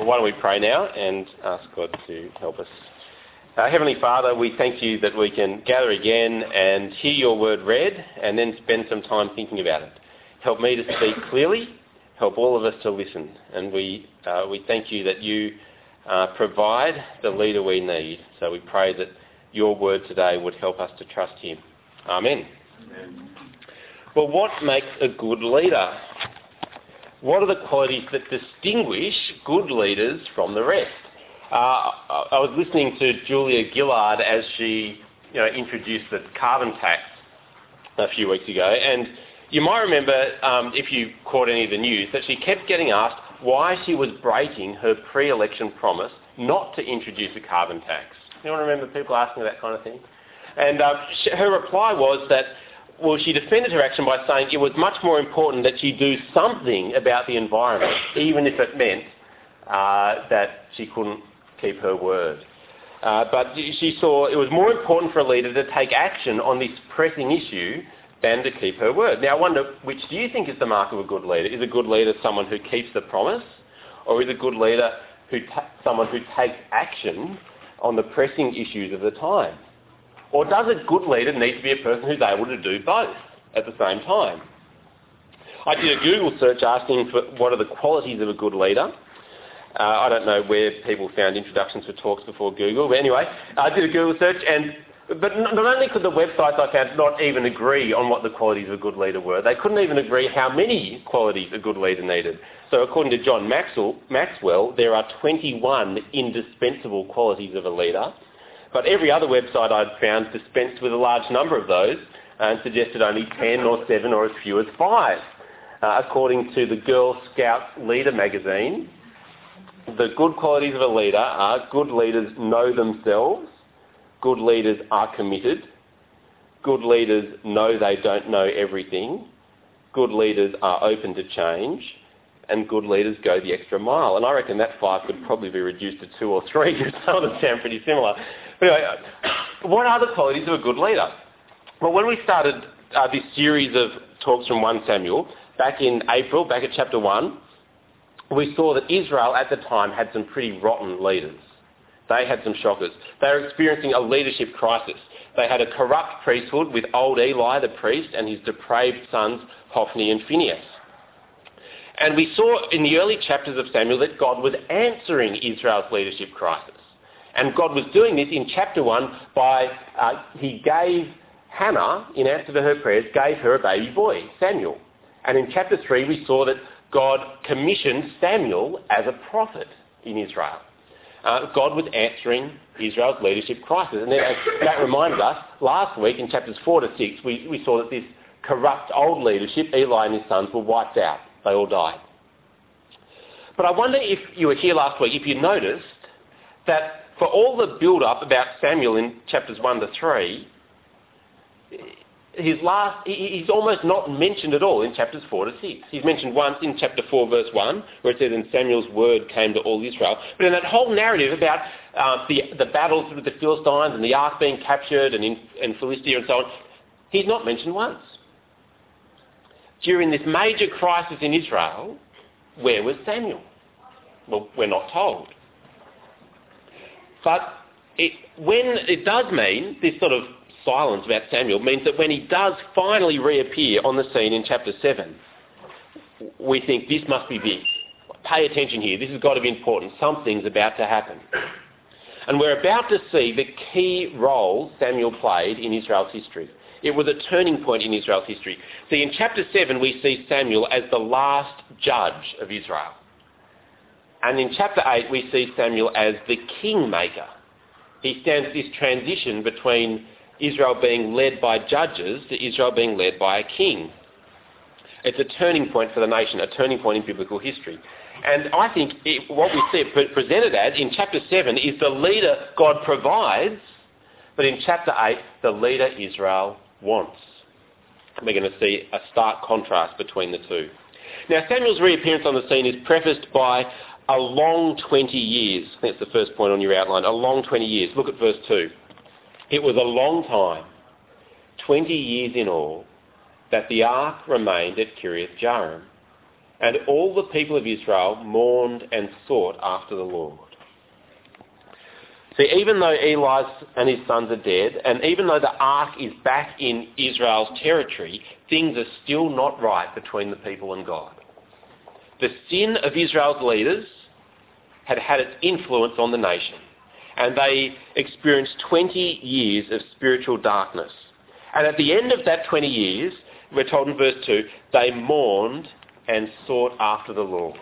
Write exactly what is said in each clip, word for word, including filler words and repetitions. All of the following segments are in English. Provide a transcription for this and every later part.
why don't we pray now and ask God to help us. Uh, Heavenly Father, we thank you that we can gather again and hear your word read and then spend some time thinking about it. Help me to speak clearly. Help all of us to listen. And we uh, we thank you that you uh, provide the leader we need. So we pray that your word today would help us to trust him. Amen. Amen. Well, what makes a good leader? What are the qualities that distinguish good leaders from the rest? Uh, I was listening to Julia Gillard as she you know, introduced the carbon tax a few weeks ago, and you might remember, um, if you caught any of the news, that she kept getting asked why she was breaking her pre-election promise not to introduce a carbon tax. Anyone remember people asking that kind of thing? And uh, she, her reply was that, well, she defended her action by saying it was much more important that she do something about the environment, even if it meant uh, that she couldn't keep her word. Uh, but she saw it was more important for a leader to take action on this pressing issue than to keep her word. Now, I wonder, which do you think is the mark of a good leader? Is a good leader someone who keeps the promise, or is a good leader who ta- someone who takes action on the pressing issues of the time? Or does a good leader need to be a person who's able to do both at the same time? I did a Google search asking for what are the qualities of a good leader. Uh, I don't know where people found introductions for talks before Google, but anyway, I did a Google search, and but not only could the websites I found not even agree on what the qualities of a good leader were, they couldn't even agree how many qualities a good leader needed. So according to John Maxwell, Maxwell there are twenty-one indispensable qualities of a leader. But every other website I'd found dispensed with a large number of those and suggested only ten or seven or as few as five. Uh, according to the Girl Scouts Leader magazine, the good qualities of a leader are good leaders know themselves, good leaders are committed, good leaders know they don't know everything, good leaders are open to change, and good leaders go the extra mile. And I reckon that five could probably be reduced to two or three because some of them sound pretty similar. But anyway, what are the qualities of a good leader? Well, when we started uh, this series of talks from First Samuel, back in April, back at chapter one, we saw that Israel at the time had some pretty rotten leaders. They had some shockers. They were experiencing a leadership crisis. They had a corrupt priesthood with old Eli the priest and his depraved sons Hophni and Phinehas. And we saw in the early chapters of Samuel that God was answering Israel's leadership crisis. And God was doing this in chapter one by, uh, he gave Hannah, in answer to her prayers, gave her a baby boy, Samuel. And in chapter three we saw that God commissioned Samuel as a prophet in Israel. Uh, God was answering Israel's leadership crisis. And then, as that reminded us, last week in chapters four to six we, we saw that this corrupt old leadership, Eli and his sons, were wiped out. They all died. But I wonder if you were here last week, if you noticed that for all the build-up about Samuel in chapters one to three, his last, he's almost not mentioned at all in chapters four to six. He's mentioned once in chapter four, verse one, where it says, "And Samuel's word came to all Israel." But in that whole narrative about uh, the, the battles with the Philistines and the ark being captured and in and Philistia and so on, he's not mentioned once. During this major crisis in Israel, where was Samuel? Well, we're not told. But it, when it does mean, this sort of silence about Samuel means that when he does finally reappear on the scene in chapter seven, we think this must be big. Pay attention here. This has got to be important. Something's about to happen. And we're about to see the key role Samuel played in Israel's history. It was a turning point in Israel's history. See, in chapter seven, we see Samuel as the last judge of Israel. And in chapter eight, we see Samuel as the kingmaker. He stands at this transition between Israel being led by judges to Israel being led by a king. It's a turning point for the nation, a turning point in biblical history. And I think it, what we see it presented as in chapter seven is the leader God provides, but in chapter eight, the leader Israel wants. We're going to see a stark contrast between the two. Now, Samuel's reappearance on the scene is prefaced by a long twenty years. I think that's the first point on your outline. A long twenty years. Look at verse two. It was a long time, twenty years in all, that the ark remained at Kiriath Jearim. And all the people of Israel mourned and sought after the Lord. See, even though Eli and his sons are dead, and even though the ark is back in Israel's territory, things are still not right between the people and God. The sin of Israel's leaders had had its influence on the nation, and they experienced twenty years of spiritual darkness. And at the end of that twenty years, we're told in verse two, they mourned and sought after the Lord.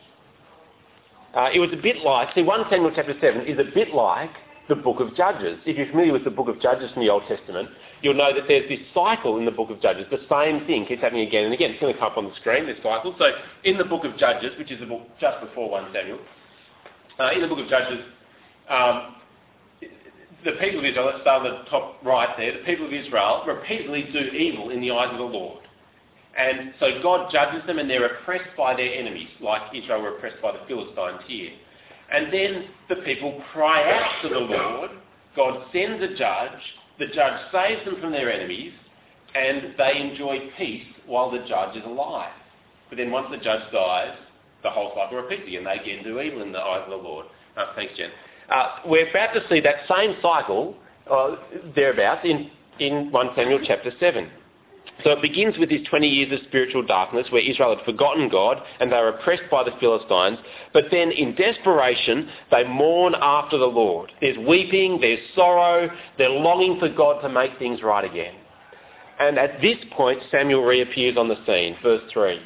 Uh, it was a bit like, see, First Samuel chapter seven is a bit like the book of Judges. If you're familiar with the book of Judges from the Old Testament, you'll know that there's this cycle in the book of Judges. The same thing keeps happening again and again. It's going to come up on the screen, this cycle. So in the book of Judges, which is the book just before First Samuel, uh, in the book of Judges, um, the people of Israel, let's start at the top right there, the people of Israel repeatedly do evil in the eyes of the Lord. And so God judges them and they're oppressed by their enemies, like Israel were oppressed by the Philistines here. And then the people cry out to the Lord, God sends a judge, the judge saves them from their enemies, and they enjoy peace while the judge is alive. But then once the judge dies, the whole cycle repeats again. They again do evil in the eyes of the Lord. Uh, thanks, Jen. Uh, we're about to see that same cycle, uh, thereabouts, in, in First Samuel chapter seven. So it begins with these twenty years of spiritual darkness where Israel had forgotten God and they were oppressed by the Philistines. But then in desperation, they mourn after the Lord. There's weeping, there's sorrow, they're longing for God to make things right again. And at this point, Samuel reappears on the scene. Verse three.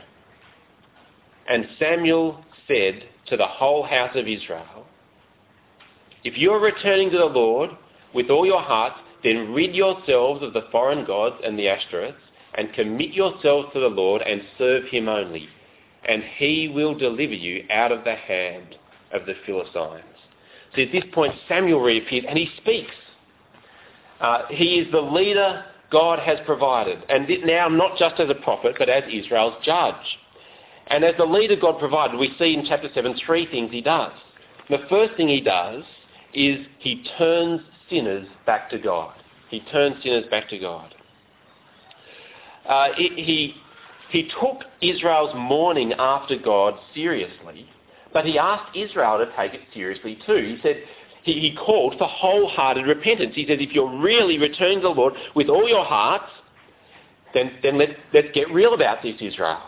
And Samuel said to the whole house of Israel, if you are returning to the Lord with all your heart, then rid yourselves of the foreign gods and the Ashtoreths, and commit yourselves to the Lord and serve him only, and he will deliver you out of the hand of the Philistines. So at this point, Samuel reappears and he speaks. Uh, he is the leader God has provided, and now not just as a prophet, but as Israel's judge. And as the leader God provided, we see in chapter seven three things he does. The first thing he does is he turns sinners back to God. He turns sinners back to God. Uh, it, he, he took Israel's mourning after God seriously, but he asked Israel to take it seriously too. He said he, he called for wholehearted repentance. He said, if you're really returning to the Lord with all your hearts, then, then let, let's get real about this, Israel.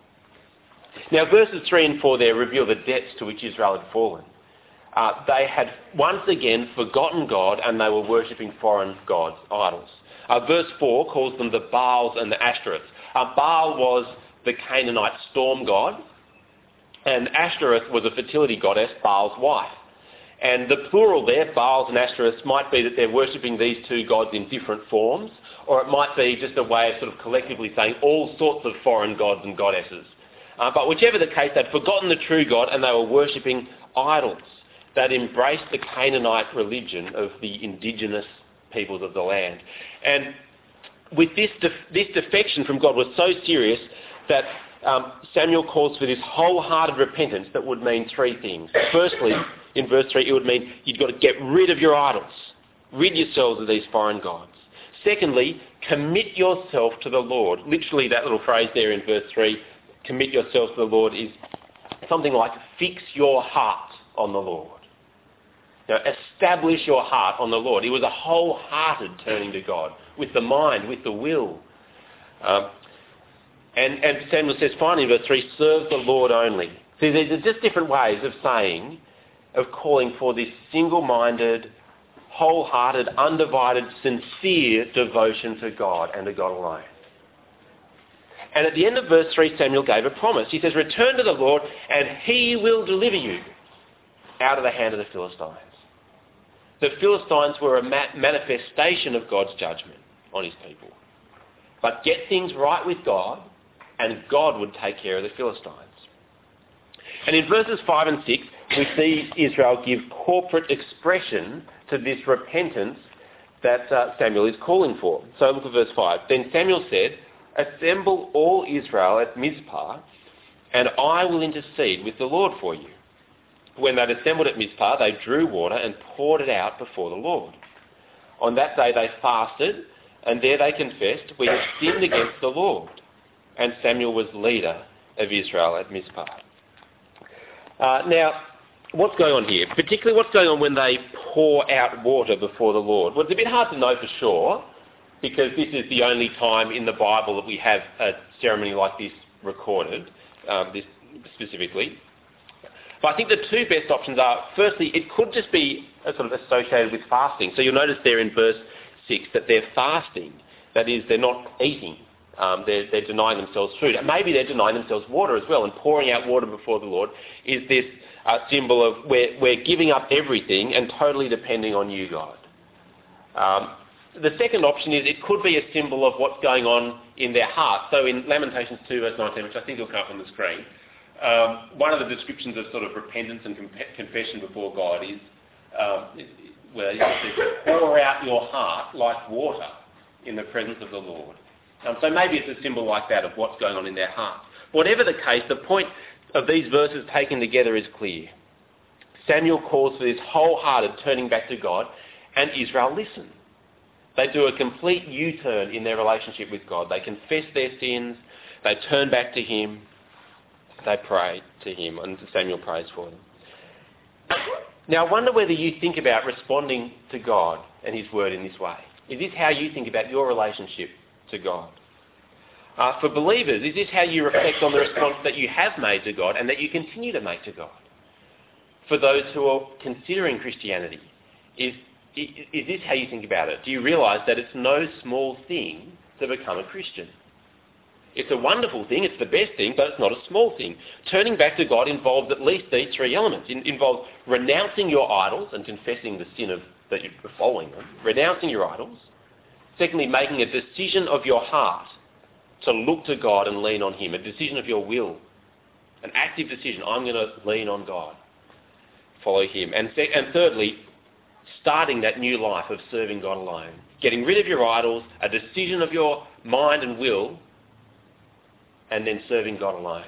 Now, verses three and four there reveal the depths to which Israel had fallen. Uh, they had once again forgotten God and they were worshipping foreign gods, idols. Uh, verse four calls them the Baals and the Ashtoreths. Uh, Baal was the Canaanite storm god, and Ashtoreth was a fertility goddess, Baal's wife. And the plural there, Baals and Ashtoreths, might be that they're worshipping these two gods in different forms, or it might be just a way of sort of collectively saying all sorts of foreign gods and goddesses. Uh, but whichever the case, they'd forgotten the true God and they were worshipping idols that embraced the Canaanite religion of the indigenous peoples of the land. And with this, def- this defection from God was so serious that um, Samuel calls for this wholehearted repentance that would mean three things. Firstly, in verse three, it would mean you've got to get rid of your idols. Rid yourselves of these foreign gods. Secondly, commit yourself to the Lord. Literally that little phrase there in verse three, commit yourself to the Lord, is something like fix your heart on the Lord. Now, establish your heart on the Lord. It was a wholehearted turning to God, with the mind, with the will. Um, and, and Samuel says finally in verse three, serve the Lord only. See, these are just different ways of saying, of calling for this single-minded, wholehearted, undivided, sincere devotion to God and to God alone. And at the end of verse three, Samuel gave a promise. He says, return to the Lord and he will deliver you out of the hand of the Philistines. The Philistines were a ma- manifestation of God's judgment on his people. But get things right with God and God would take care of the Philistines. And in verses five and six, we see Israel give corporate expression to this repentance that uh, Samuel is calling for. So look at verse five. Then Samuel said, assemble all Israel at Mizpah, and I will intercede with the Lord for you. When they'd assembled at Mizpah, they drew water and poured it out before the Lord. On that day they fasted, and there they confessed, we have sinned against the Lord. And Samuel was leader of Israel at Mizpah. Uh, now, what's going on here? Particularly what's going on when they pour out water before the Lord? Well, it's a bit hard to know for sure, because this is the only time in the Bible that we have a ceremony like this recorded, um, this specifically. But I think the two best options are, firstly, it could just be a sort of associated with fasting. So you'll notice there in verse six that they're fasting. That is, they're not eating. Um, they're, they're denying themselves food. And maybe they're denying themselves water as well. And pouring out water before the Lord is this uh, symbol of we're, we're giving up everything and totally depending on you, God. Um, the second option is it could be a symbol of what's going on in their heart. So in Lamentations two, verse nineteen, which I think will come up on the screen, um, one of the descriptions of sort of repentance and comp- confession before God is, um, well, it says, pour out your heart like water in the presence of the Lord. Um, so maybe it's a symbol like that of what's going on in their heart. Whatever the case, the point of these verses taken together is clear. Samuel calls for this wholehearted turning back to God, and Israel listen. They do a complete U-turn in their relationship with God. They confess their sins, they turn back to him, they pray to him, and Samuel prays for them. Now, I wonder whether you think about responding to God and his word in this way. Is this how you think about your relationship to God? Uh, for believers, is this how you reflect on the response that you have made to God and that you continue to make to God? For those who are considering Christianity, is, is, is this how you think about it? Do you realise that it's no small thing to become a Christian? It's a wonderful thing, it's the best thing, but it's not a small thing. Turning back to God involves at least these three elements. It involves renouncing your idols and confessing the sin of that you're following them, renouncing your idols. Secondly, making a decision of your heart to look to God and lean on him, a decision of your will, an active decision. I'm going to lean on God, follow him. And, sec- and thirdly, starting that new life of serving God alone, getting rid of your idols, a decision of your mind and will, and then serving God alone.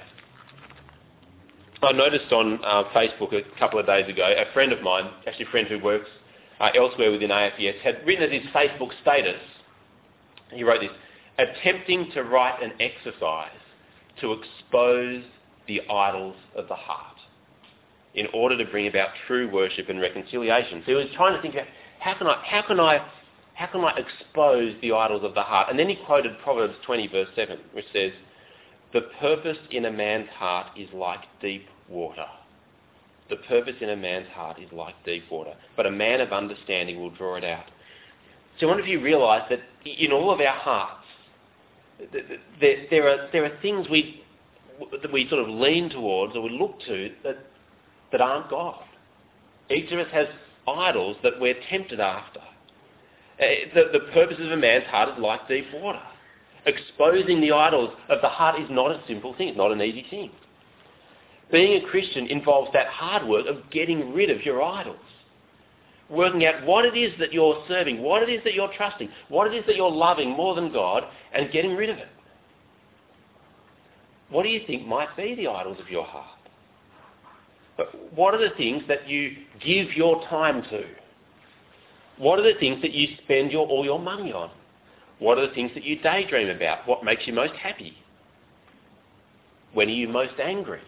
I noticed on uh, Facebook a couple of days ago, a friend of mine, actually a friend who works uh, elsewhere within A F E S, had written as his Facebook status, he wrote this, attempting to write an exercise to expose the idols of the heart in order to bring about true worship and reconciliation. So he was trying to think about how can I, how can I, how can I expose the idols of the heart? And then he quoted Proverbs twenty verse seven, which says, the purpose in a man's heart is like deep water. The purpose in a man's heart is like deep water, but a man of understanding will draw it out. So I wonder if you realise that in all of our hearts, there, there, are, there are things we, that we sort of lean towards or we look to that, that aren't God. Each of us has idols that we're tempted after. The, the purpose of a man's heart is like deep water. Exposing the idols of the heart is not a simple thing. It's not an easy thing. Being a Christian involves that hard work of getting rid of your idols. Working out what it is that you're serving, what it is that you're trusting, what it is that you're loving more than God, and getting rid of it. What do you think might be the idols of your heart? But what are the things that you give your time to? What are the things that you spend your, all your money on? What are the things that you daydream about? What makes you most happy? When are you most angry?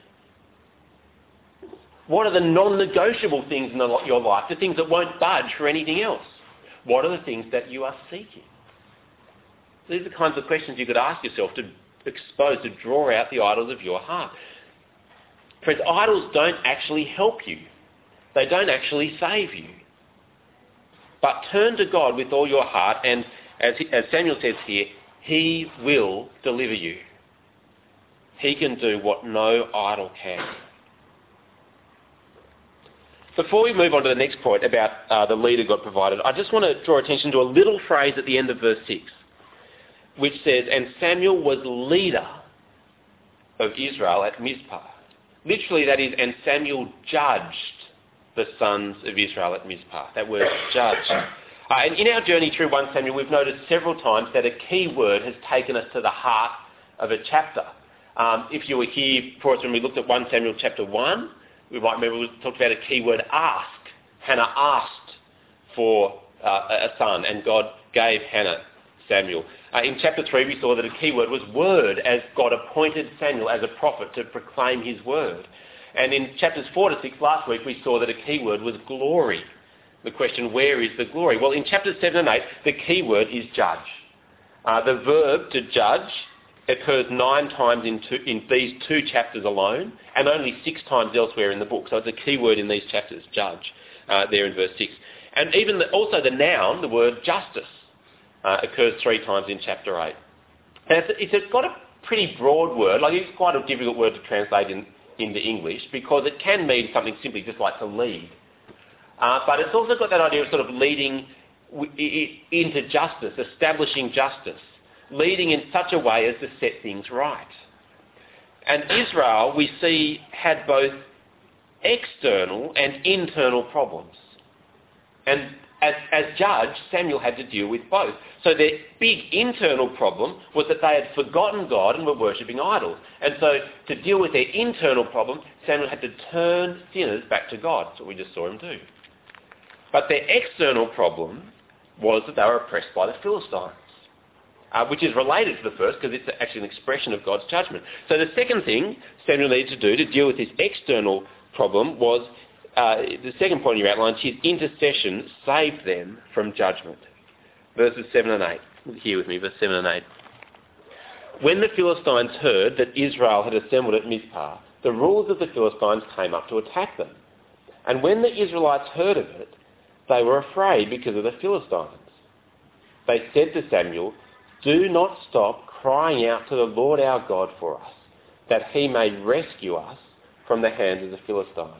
What are the non-negotiable things in the, your life, the things that won't budge for anything else? What are the things that you are seeking? These are the kinds of questions you could ask yourself to expose, to draw out the idols of your heart. Friends, idols don't actually help you. They don't actually save you. But turn to God with all your heart and As, as Samuel says here, he will deliver you. He can do what no idol can. Before we move on to the next point about uh, the leader God provided, I just want to draw attention to a little phrase at the end of verse six, which says, and Samuel was leader of Israel at Mizpah. Literally, that is, and Samuel judged the sons of Israel at Mizpah. That word, judged. Uh, and in our journey through First Samuel, we've noticed several times that a key word has taken us to the heart of a chapter. Um, if you were here for us when we looked at First Samuel chapter one, we might remember we talked about a key word, ask. Hannah asked for uh, a son, and God gave Hannah Samuel. Uh, in chapter three, we saw that a key word was word, as God appointed Samuel as a prophet to proclaim his word. And in chapters four to six last week, we saw that a key word was glory. The question, where is the glory? Well, in chapters seven and eight, the key word is judge. Uh, the verb to judge occurs nine times in, two, in these two chapters alone, and only six times elsewhere in the book. So it's a key word in these chapters, judge, uh, there in verse six. And even the, also the noun, the word justice, uh, occurs three times in chapter eight. And it's, it's got a pretty broad word, like it's quite a difficult word to translate in, into English, because it can mean something simply just like to lead. Uh, but it's also got that idea of sort of leading into justice, establishing justice, leading in such a way as to set things right. And Israel, we see, had both external and internal problems. And as, as judge, Samuel had to deal with both. So their big internal problem was that they had forgotten God and were worshipping idols. And so to deal with their internal problem, Samuel had to turn sinners back to God. That's what we just saw him do. But their external problem was that they were oppressed by the Philistines, uh, which is related to the first because it's actually an expression of God's judgment. So the second thing Samuel needed to do to deal with this external problem was, uh, the second point in your outline, his intercession saved them from judgment. Verses seven and eight. Here with me, verse seven and eight. When the Philistines heard that Israel had assembled at Mizpah, the rulers of the Philistines came up to attack them. And when the Israelites heard of it, they were afraid because of the Philistines. They said to Samuel, "Do not stop crying out to the Lord our God for us, that he may rescue us from the hands of the Philistines."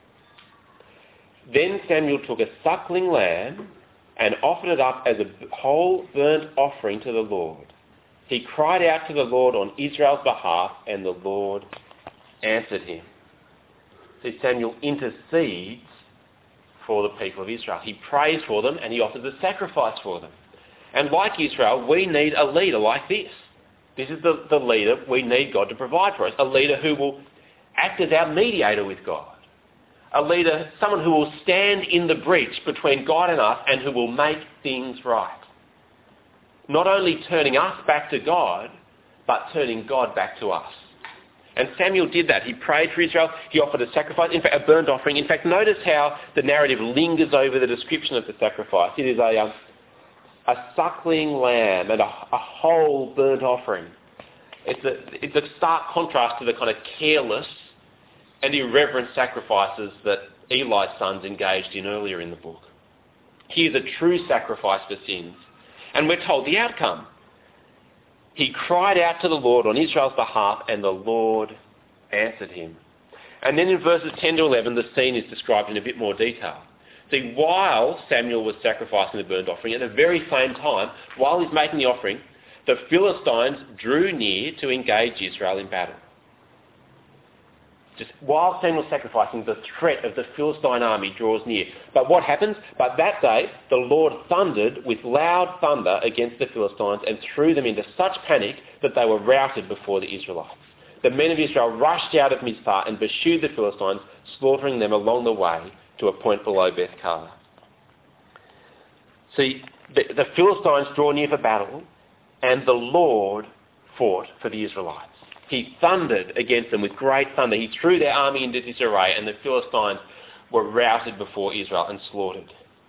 Then Samuel took a suckling lamb and offered it up as a whole burnt offering to the Lord. He cried out to the Lord on Israel's behalf, and the Lord answered him. So Samuel intercedes for the people of Israel. He prays for them and he offers a sacrifice for them. And like Israel, we need a leader like this. This is the, the leader we need God to provide for us. A leader who will act as our mediator with God. A leader, someone who will stand in the breach between God and us and who will make things right. Not only turning us back to God, but turning God back to us. And Samuel did that. He prayed for Israel. He offered a sacrifice, in fact, a burnt offering. In fact, notice how the narrative lingers over the description of the sacrifice. It is a, um, a suckling lamb and a, a whole burnt offering. It's a, it's a stark contrast to the kind of careless and irreverent sacrifices that Eli's sons engaged in earlier in the book. Here's a true sacrifice for sins. And we're told the outcome. He cried out to the Lord on Israel's behalf, and the Lord answered him. And then in verses ten to eleven, the scene is described in a bit more detail. See, while Samuel was sacrificing the burnt offering, at the very same time, while he's making the offering, the Philistines drew near to engage Israel in battle. Just while Samuel's sacrificing, the threat of the Philistine army draws near. But what happens? But that day, the Lord thundered with loud thunder against the Philistines and threw them into such panic that they were routed before the Israelites. The men of Israel rushed out of Mizpah and pursued the Philistines, slaughtering them along the way to a point below Beth-kar. See, the, the Philistines draw near for battle, and the Lord fought for the Israelites. He thundered against them with great thunder. He threw their army into disarray, and the Philistines were routed before Israel and slaughtered.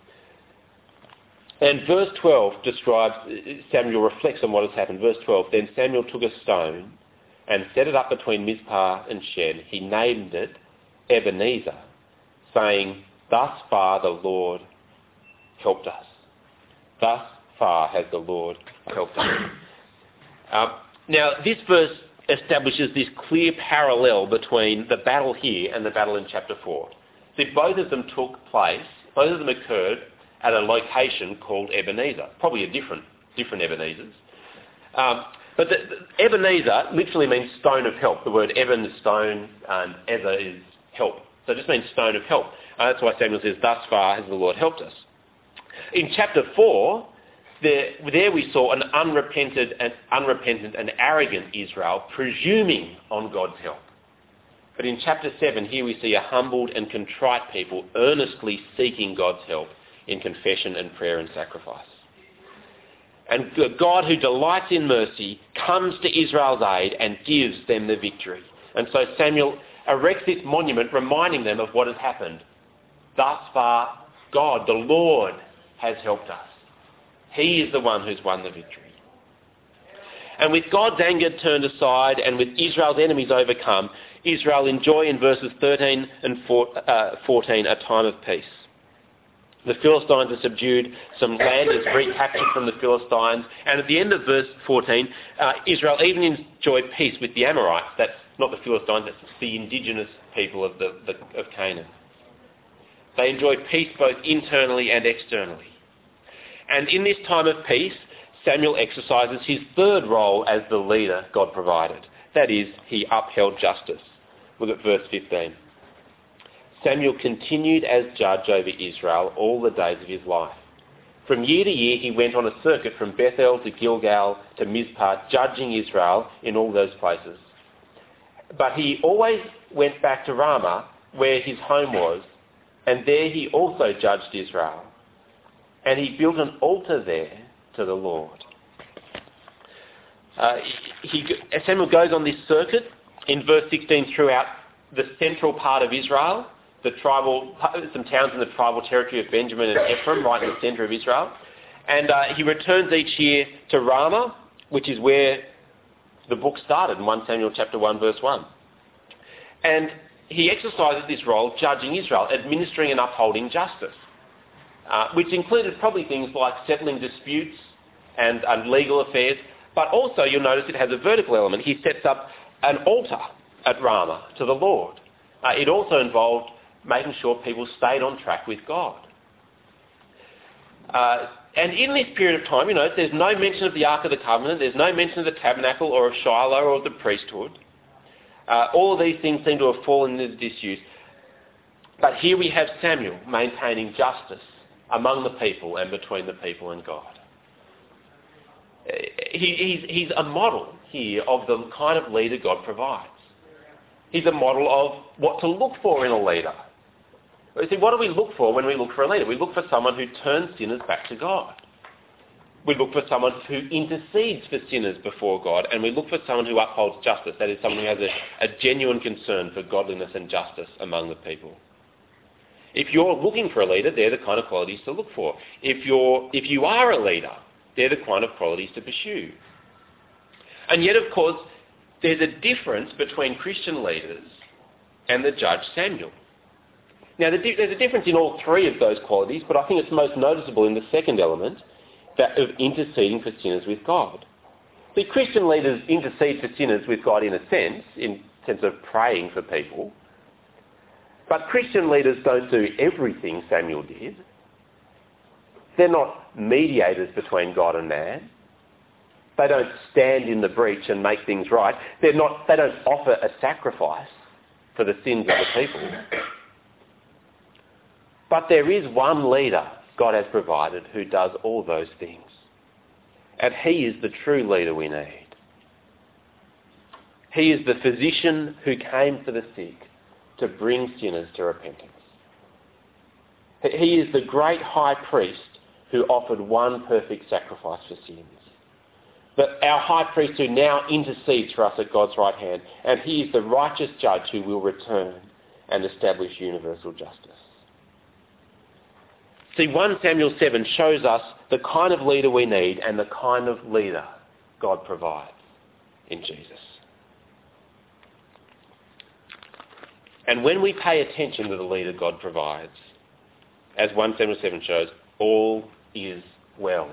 And verse twelve describes, Samuel reflects on what has happened. Verse twelve, then Samuel took a stone and set it up between Mizpah and Shen. He named it Ebenezer, saying, "Thus far the Lord helped us." Thus far has the Lord helped us. Um, now, this verse establishes this clear parallel between the battle here and the battle in chapter four. See, both of them took place, both of them occurred at a location called Ebenezer, probably a different, different Ebenezers. Um, but the, the Ebenezer literally means stone of help. The word Eben is stone and Ezer is help. So it just means stone of help. Uh, that's why Samuel says, "Thus far has the Lord helped us." In chapter four, There, there we saw an unrepentant and unrepentant and arrogant Israel presuming on God's help. But in chapter seven, here we see a humbled and contrite people earnestly seeking God's help in confession and prayer and sacrifice. And God, who delights in mercy, comes to Israel's aid and gives them the victory. And so Samuel erects this monument reminding them of what has happened. Thus far, God, the Lord, has helped us. He is the one who's won the victory. And with God's anger turned aside and with Israel's enemies overcome, Israel enjoy in verses thirteen and fourteen a time of peace. The Philistines are subdued, some land is recaptured from the Philistines, and at the end of verse fourteen, uh, Israel even enjoy peace with the Amorites. That's not the Philistines, that's the indigenous people of, the, the, of Canaan. They enjoy peace both internally and externally. And in this time of peace, Samuel exercises his third role as the leader God provided. That is, he upheld justice. Look at verse fifteen. Samuel continued as judge over Israel all the days of his life. From year to year he went on a circuit from Bethel to Gilgal to Mizpah, judging Israel in all those places. But he always went back to Ramah, where his home was, and there he also judged Israel. And he built an altar there to the Lord. Uh, he, Samuel goes on this circuit in verse sixteen throughout the central part of Israel, the tribal, some towns in the tribal territory of Benjamin and Ephraim, right in the centre of Israel. And uh, he returns each year to Ramah, which is where the book started in First Samuel chapter one, verse one. And he exercises this role judging Israel, administering and upholding justice, uh, which included probably things like settling disputes and, and legal affairs, but also you'll notice it has a vertical element. He sets up an altar at Ramah to the Lord. Uh, it also involved making sure people stayed on track with God. Uh, and in this period of time, you know, there's no mention of the Ark of the Covenant, there's no mention of the tabernacle or of Shiloh or of the priesthood. Uh, all of these things seem to have fallen into disuse. But here we have Samuel maintaining justice among the people and between the people and God. He, he's, he's a model here of the kind of leader God provides. He's a model of what to look for in a leader. You see, what do we look for when we look for a leader? We look for someone who turns sinners back to God. We look for someone who intercedes for sinners before God, and we look for someone who upholds justice. That is, someone who has a, a genuine concern for godliness and justice among the people. If you're looking for a leader, they're the kind of qualities to look for. If you're, if you are a leader, they're the kind of qualities to pursue. And yet, of course, there's a difference between Christian leaders and the judge Samuel. Now, there's a difference in all three of those qualities, but I think it's most noticeable in the second element, that of interceding for sinners with God. The Christian leaders intercede for sinners with God in a sense, in sense of praying for people, but Christian leaders don't do everything Samuel did. They're not mediators between God and man. They don't stand in the breach and make things right. They're not, they don't offer a sacrifice for the sins of the people. But there is one leader God has provided who does all those things. And he is the true leader we need. He is the physician who came for the sick to bring sinners to repentance. He is the great high priest who offered one perfect sacrifice for sins. But our high priest who now intercedes for us at God's right hand, and he is the righteous judge who will return and establish universal justice. See, First Samuel seven shows us the kind of leader we need and the kind of leader God provides in Jesus. And when we pay attention to the leader God provides, as First Samuel seven shows, all is well.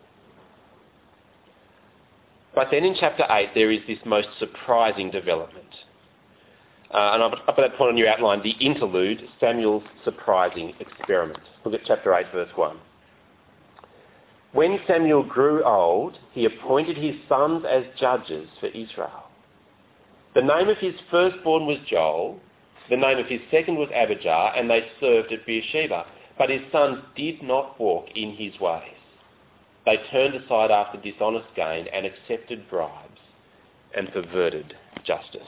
But then in chapter eight there is this most surprising development. Uh, and up at that point on your outline, the interlude, Samuel's surprising experiment. Look at chapter eight, verse one. When Samuel grew old, he appointed his sons as judges for Israel. The name of his firstborn was Joel, the name of his second was Abijah, and they served at Beersheba. But his sons did not walk in his ways. They turned aside after dishonest gain and accepted bribes and perverted justice.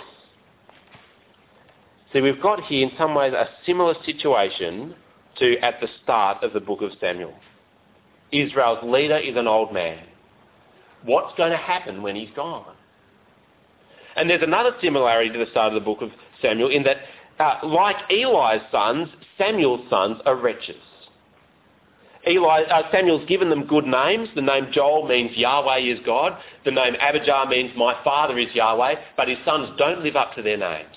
See, we've got here in some ways a similar situation to at the start of the book of Samuel. Israel's leader is an old man what's going to happen when he's gone. And there's another similarity to the start of the book of Samuel in that, uh, like Eli's sons, Samuel's sons are wretches. Eli, uh, Samuel's given them good names. The name Joel means Yahweh is God. The name Abijah means my father is Yahweh. But his sons don't live up to their names.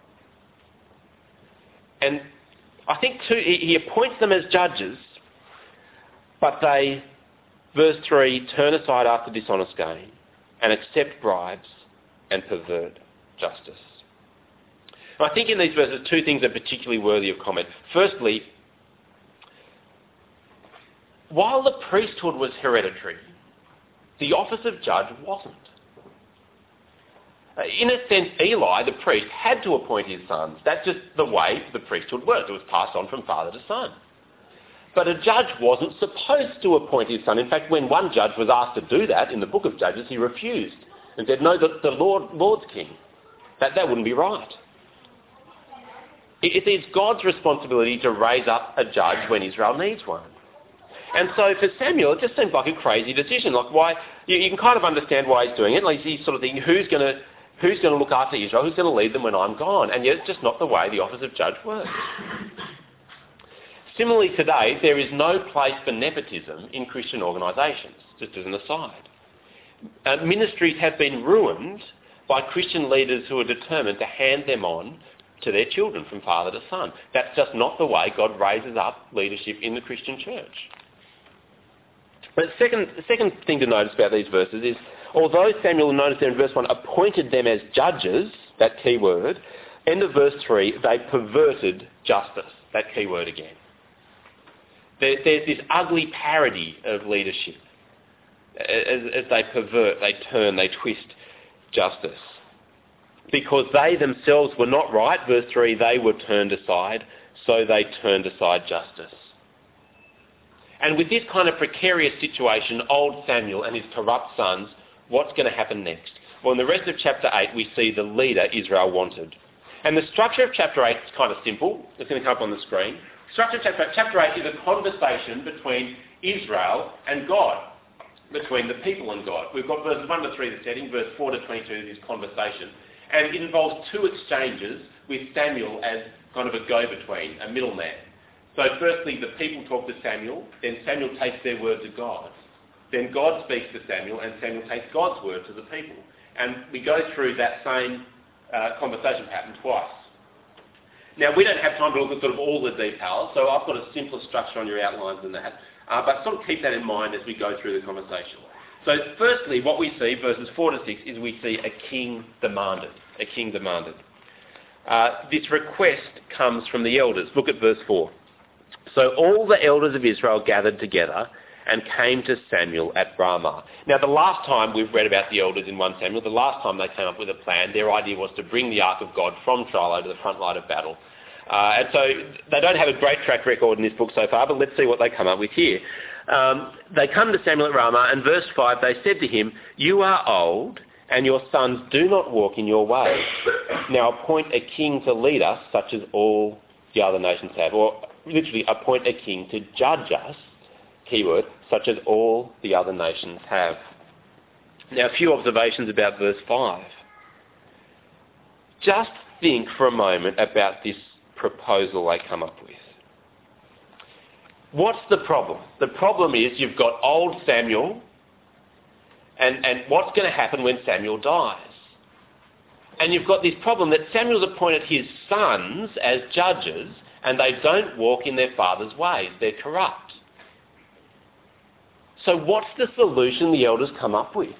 And I think too, he, he appoints them as judges, but they, verse three, turn aside after dishonest gain and accept bribes and pervert justice. And I think in these verses two things are particularly worthy of comment. Firstly, while the priesthood was hereditary, the office of judge wasn't. In a sense, Eli, the priest, had to appoint his sons. That's just the way the priesthood worked. It was passed on from father to son. But a judge wasn't supposed to appoint his son. In fact, when one judge was asked to do that in the book of Judges, he refused and said, no, the, the Lord, Lord's king. That, that wouldn't be right. It, it's God's responsibility to raise up a judge when Israel needs one. And so for Samuel, it just seemed like a crazy decision. Like why, you, you can kind of understand why he's doing it. Like he's sort of thinking, who's going to who's going to look after Israel? Who's going to lead them when I'm gone? And yet it's just not the way the office of judge works. Similarly today, there is no place for nepotism in Christian organisations, just as an aside. Uh, ministries have been ruined by Christian leaders who are determined to hand them on to their children from father to son. That's just not the way God raises up leadership in the Christian church. But the second, the second thing to notice about these verses is, although Samuel, notice there in verse one, appointed them as judges, that key word, end of verse three, they perverted justice, that key word again. There, there's this ugly parody of leadership. As, as they pervert, they turn, they twist justice. Because they themselves were not right, verse three, they were turned aside, so they turned aside justice. And with this kind of precarious situation, old Samuel and his corrupt sons, what's going to happen next? Well, in the rest of chapter eight, we see the leader Israel wanted. And the structure of chapter eight is kind of simple. It's going to come up on the screen. Structure of chapter eight. Chapter eight is a conversation between Israel and God, between the people and God. We've got verses one to three, the setting, verse four to twenty-two, this conversation. And it involves two exchanges with Samuel as kind of a go-between, a middleman. So firstly, the people talk to Samuel, then Samuel takes their word to God. Then God speaks to Samuel, and Samuel takes God's word to the people. And we go through that same uh, conversation pattern twice. Now, we don't have time to look at sort of all the details, so I've got a simpler structure on your outlines than that. Uh, but sort of keep that in mind as we go through the conversation. So firstly, what we see, verses four to six, is we see a king demanded. A king demanded. Uh, this request comes from the elders. Look at verse four. So all the elders of Israel gathered together and came to Samuel at Ramah. Now, the last time we've read about the elders in First Samuel, the last time they came up with a plan, their idea was to bring the Ark of God from Shiloh to the front line of battle. Uh, and so they don't have a great track record in this book so far, but let's see what they come up with here. Um, they come to Samuel at Ramah, and verse five, they said to him, "You are old, and your sons do not walk in your ways. Now appoint a king to lead us, such as all the other nations have." Or literally, appoint a king to judge us, keyword, such as all the other nations have. Now, a few observations about verse five. Just think for a moment about this proposal they come up with. What's the problem? The problem is you've got old Samuel, and, and what's going to happen when Samuel dies? And you've got this problem that Samuel's appointed his sons as judges, and they don't walk in their father's ways. They're corrupt. So what's the solution the elders come up with?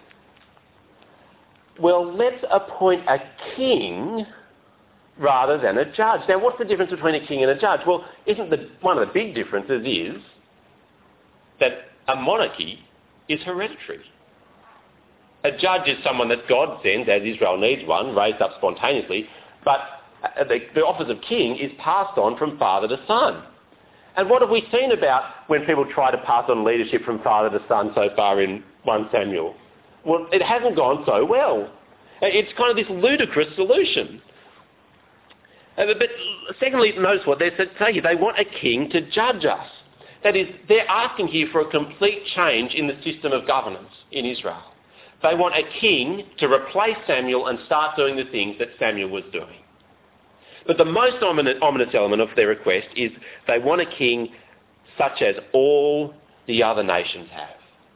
Well, let's appoint a king rather than a judge. Now, what's the difference between a king and a judge? Well, isn't the, one of the big differences is that a monarchy is hereditary. A judge is someone that God sends, as Israel needs one, raised up spontaneously, but the, the office of king is passed on from father to son. And what have we seen about when people try to pass on leadership from father to son so far in First Samuel? Well, it hasn't gone so well. It's kind of this ludicrous solution. Uh, but secondly, notice what they say here. They want a king to judge us. That is, they're asking here for a complete change in the system of governance in Israel. They want a king to replace Samuel and start doing the things that Samuel was doing. But the most ominous, ominous element of their request is they want a king such as all the other nations have.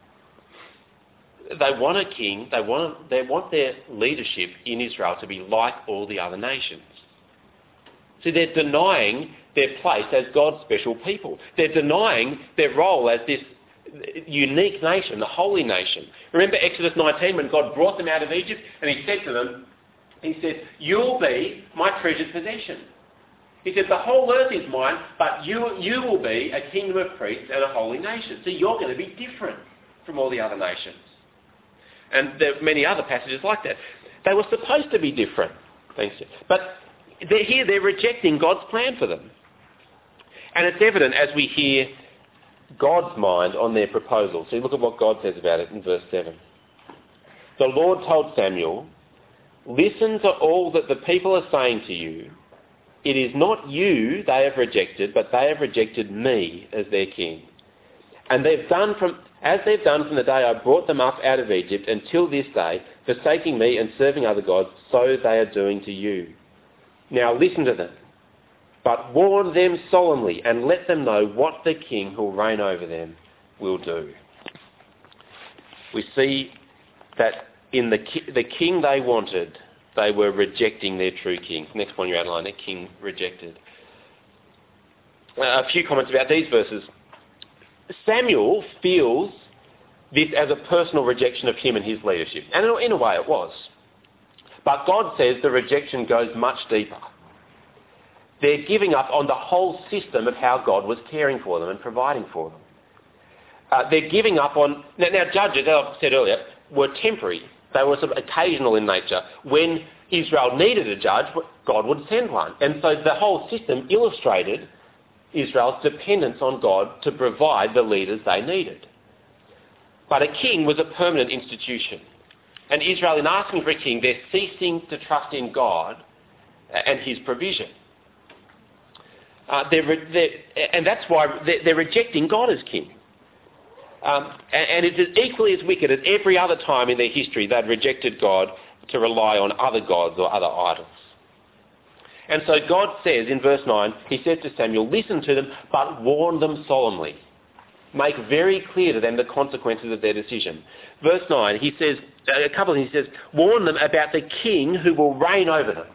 They want a king, they want, they want their leadership in Israel to be like all the other nations. So they're denying their place as God's special people. They're denying their role as this unique nation, the holy nation. Remember Exodus nineteen when God brought them out of Egypt and he said to them, he said, you'll be my treasured possession. He said, the whole earth is mine, but you, you will be a kingdom of priests and a holy nation. So you're going to be different from all the other nations. And there are many other passages like that. They were supposed to be different. Thanks. But they're here, they're rejecting God's plan for them. And it's evident as we hear God's mind on their proposal. So look at what God says about it in verse seven. The Lord told Samuel, listen to all that the people are saying to you. It is not you they have rejected, but they have rejected me as their king. And they've done from, as they've done from the day I brought them up out of Egypt until this day, forsaking me and serving other gods, so they are doing to you. Now listen to them, but warn them solemnly and let them know what the king who will reign over them will do. We see that in the, ki- the king they wanted, they were rejecting their true king. Next one you outline, their king rejected. Uh, a few comments about these verses. Samuel feels this as a personal rejection of him and his leadership. And in a way it was. But God says the rejection goes much deeper. They're giving up on the whole system of how God was caring for them and providing for them. Uh, they're giving up on... Now, now judges, as I said earlier, were temporary. They were sort of occasional in nature. When Israel needed a judge, God would send one. And so the whole system illustrated Israel's dependence on God to provide the leaders they needed. But a king was a permanent institution. And Israel, in asking for a king, they're ceasing to trust in God and his provision. Uh, they're, they're, and that's why they're, they're rejecting God as king. Um, and, and it is equally as wicked as every other time in their history they'd rejected God to rely on other gods or other idols. And so God says in verse nine, he says to Samuel, listen to them, but warn them solemnly. Make very clear to them the consequences of their decision. Verse nine, he says, a couple of things, he says, warn them about the king who will reign over them.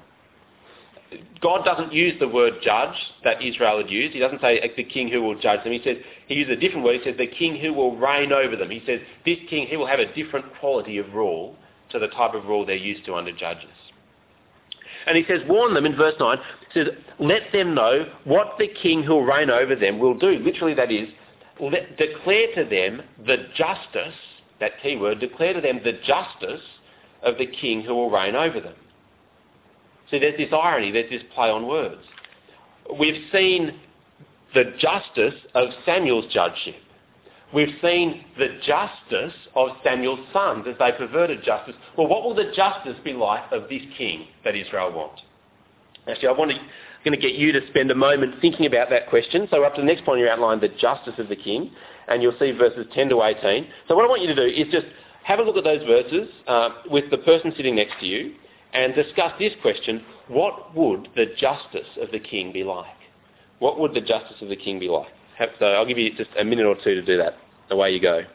God doesn't use the word judge that Israel had used. He doesn't say the king who will judge them. He says, he uses a different word. He says the king who will reign over them. He says this king, he will have a different quality of rule to the type of rule they're used to under judges. And he says, warn them in verse nine, he says, let them know what the king who will reign over them will do. Literally that is, let, declare to them the justice, that key word, declare to them the justice of the king who will reign over them. See, there's this irony, there's this play on words. We've seen the justice of Samuel's judgeship. We've seen the justice of Samuel's sons as they perverted justice. Well, what will the justice be like of this king that Israel wants? Actually, I want to, I'm going to get you to spend a moment thinking about that question. So up to the next point, you outline the justice of the king, and you'll see verses ten to eighteen. So what I want you to do is just have a look at those verses uh, with the person sitting next to you, and discuss this question, what would the justice of the king be like? What would the justice of the king be like? So I'll give you just a minute or two to do that. Away you go.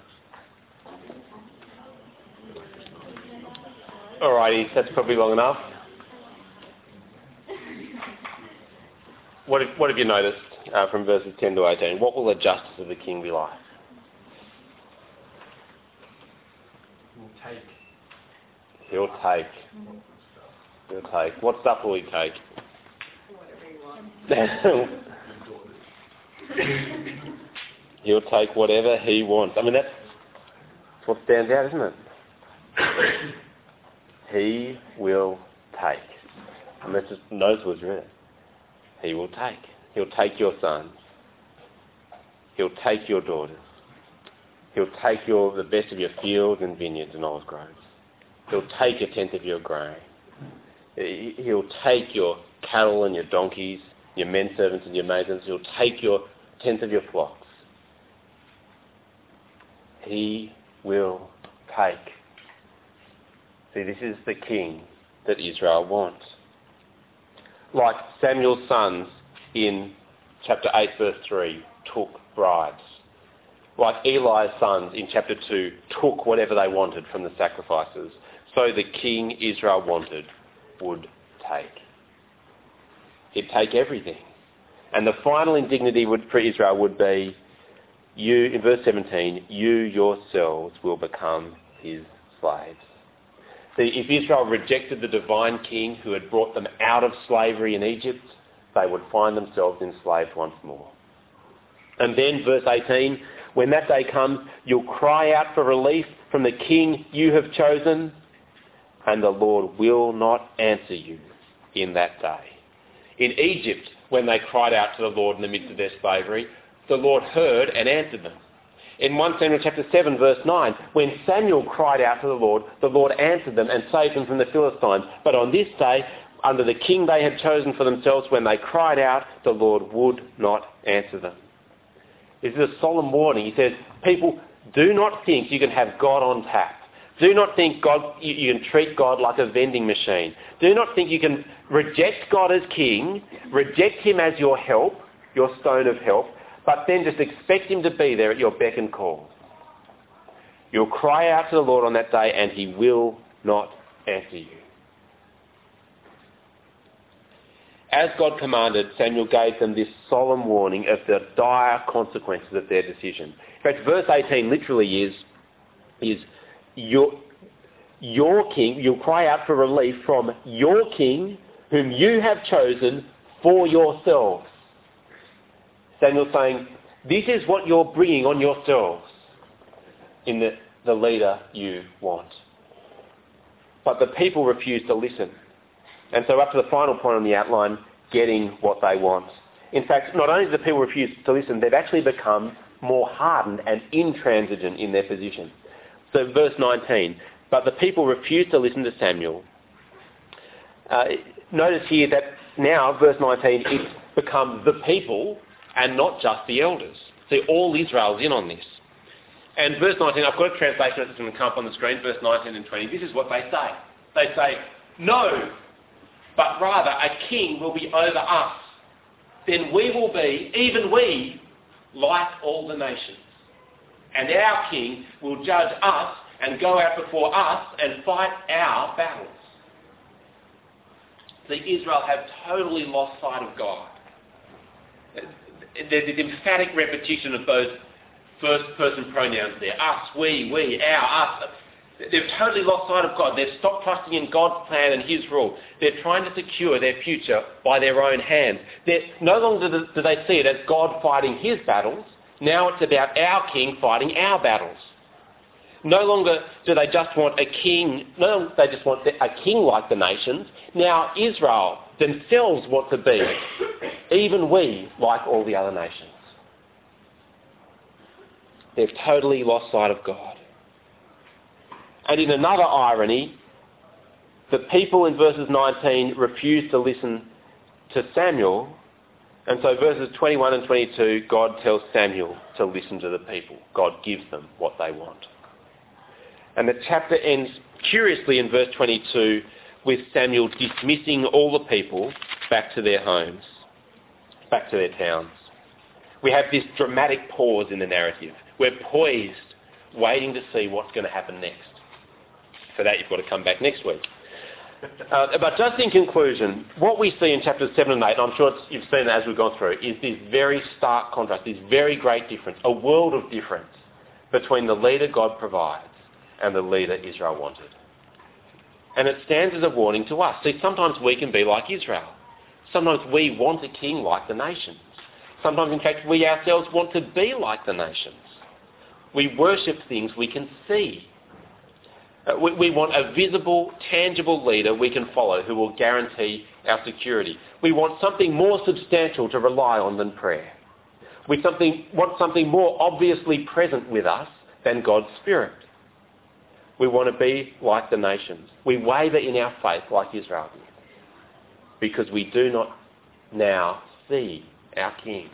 Alrighty, that's probably long enough. What have, what have you noticed uh, from verses ten to eighteen? What will the justice of the king be like? He'll take. He'll take. He'll take. What stuff will he take? Whatever he wants. He'll take whatever he wants. I mean, that's what stands out, isn't it? He will take. And that's just those words, really. He will take. He'll take your sons. He'll take your daughters. He'll take your the best of your fields and vineyards and olive groves. He'll take a tenth of your grain. He'll take your cattle and your donkeys, your men servants and your maidens. He'll take your tenth of your flocks. He will take. See, this is the king that Israel wants. Like Samuel's sons in chapter eight verse three took bribes. Like Eli's sons in chapter two took whatever they wanted from the sacrifices. So the king Israel wanted would take. He'd take everything. And the final indignity would, for Israel would be, you, in verse seventeen, you yourselves will become his slaves. See, if Israel rejected the divine king who had brought them out of slavery in Egypt, they would find themselves enslaved once more. And then, verse eighteen, when that day comes, you'll cry out for relief from the king you have chosen, and the Lord will not answer you in that day. In Egypt, when they cried out to the Lord in the midst of their slavery, the Lord heard and answered them. In First Samuel chapter seven verse nine, when Samuel cried out to the Lord, the Lord answered them and saved them from the Philistines. But on this day, under the king they had chosen for themselves, when they cried out, the Lord would not answer them. This is a solemn warning. He says, people, do not think you can have God on tap. Do not think God, you, you can treat God like a vending machine. Do not think you can reject God as king, reject him as your help, your stone of help, but then just expect him to be there at your beck and call. You'll cry out to the Lord on that day and he will not answer you. As God commanded, Samuel gave them this solemn warning of the dire consequences of their decision. In fact, verse eighteen literally is, is your, your king, you'll cry out for relief from your king whom you have chosen for yourselves. Samuel's saying, this is what you're bringing on yourselves in the, the leader you want. But the people refuse to listen. And so up to the final point on the outline, getting what they want. In fact, not only do the people refuse to listen, they've actually become more hardened and intransigent in their position. So verse nineteen, but the people refused to listen to Samuel. Uh, notice here that now, verse nineteen, it's become the people and not just the elders. See, all Israel's in on this. And verse nineteen, I've got a translation that's going to come up on the screen, verse nineteen and twenty. This is what they say. They say, no, but rather a king will be over us. Then we will be, even we, like all the nations. And our king will judge us and go out before us and fight our battles. See, Israel have totally lost sight of God. There's this emphatic repetition of those first-person pronouns there. Us, we, we, our, us. They've totally lost sight of God. They've stopped trusting in God's plan and his rule. They're trying to secure their future by their own hands. They're, no longer do they see it as God fighting his battles. Now it's about our king fighting our battles. No longer do they just want a king, no longer they just want a king like the nations. Now Israel themselves want to be, even we, like all the other nations. They've totally lost sight of God. And in another irony, the people in verses nineteen refuse to listen to Samuel, and so verses twenty-one and twenty-two, God tells Samuel to listen to the people. God gives them what they want. And the chapter ends curiously in verse twenty-two with Samuel dismissing all the people back to their homes, back to their towns. We have this dramatic pause in the narrative. We're poised, waiting to see what's going to happen next. For that, you've got to come back next week. Uh, but just in conclusion, what we see in chapters seven and eight, and I'm sure it's, you've seen it as we've gone through, is this very stark contrast, this very great difference, a world of difference between the leader God provides and the leader Israel wanted. And it stands as a warning to us. See, sometimes we can be like Israel. Sometimes we want a king like the nations. Sometimes, in fact, we ourselves want to be like the nations. We worship things we can see. Uh, we, we want a visible, tangible leader we can follow who will guarantee our security. We want something more substantial to rely on than prayer. We something, want something more obviously present with us than God's Spirit. We want to be like the nations. We waver in our faith like Israel did because we do not now see our King.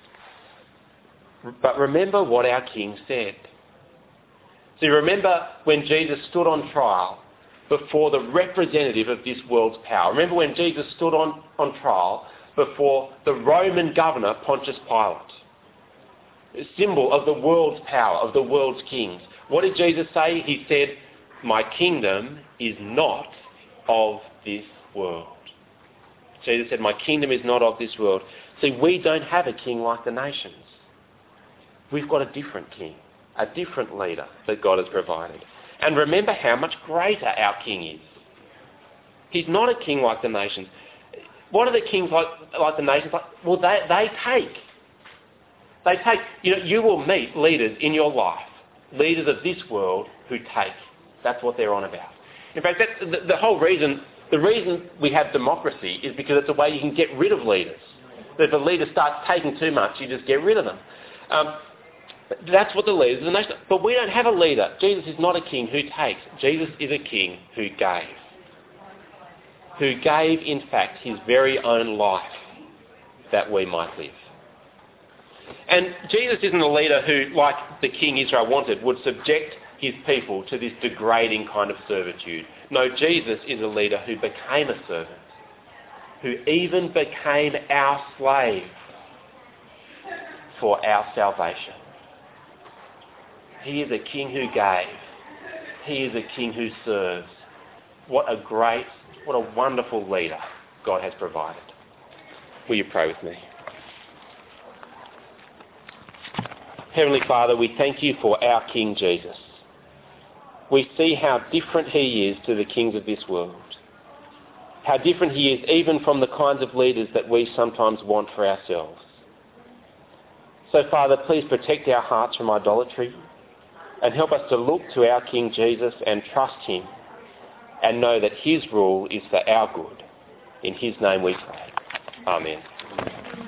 But remember what our King said. See, remember when Jesus stood on trial before the representative of this world's power. Remember when Jesus stood on, on trial before the Roman governor Pontius Pilate, a symbol of the world's power, of the world's kings. What did Jesus say? He said, "My kingdom is not of this world." Jesus said, "My kingdom is not of this world." See, we don't have a king like the nations. We've got a different king, a different leader that God has provided. And remember how much greater our king is. He's not a king like the nations. What are the kings like, like the nations like? Well, they, they take. They take. You know, you will meet leaders in your life, leaders of this world who take. That's what they're on about. In fact, that's the, the whole reason, the reason we have democracy is because it's a way you can get rid of leaders. If a leader starts taking too much, you just get rid of them. Um, that's what the leaders of the nation. But we don't have a leader. Jesus is not a king who takes. Jesus is a king who gave. Who gave, in fact, his very own life that we might live. And Jesus isn't a leader who, like the king Israel wanted, would subject his people to this degrading kind of servitude. No, Jesus is a leader who became a servant, who even became our slave for our salvation. He is a king who gave. He is a king who serves. What a great, what a wonderful leader God has provided. Will you pray with me? Heavenly Father, we thank you for our King Jesus. We see how different he is to the kings of this world. How different he is even from the kinds of leaders that we sometimes want for ourselves. So Father, please protect our hearts from idolatry and help us to look to our King Jesus and trust him and know that his rule is for our good. In his name we pray. Amen.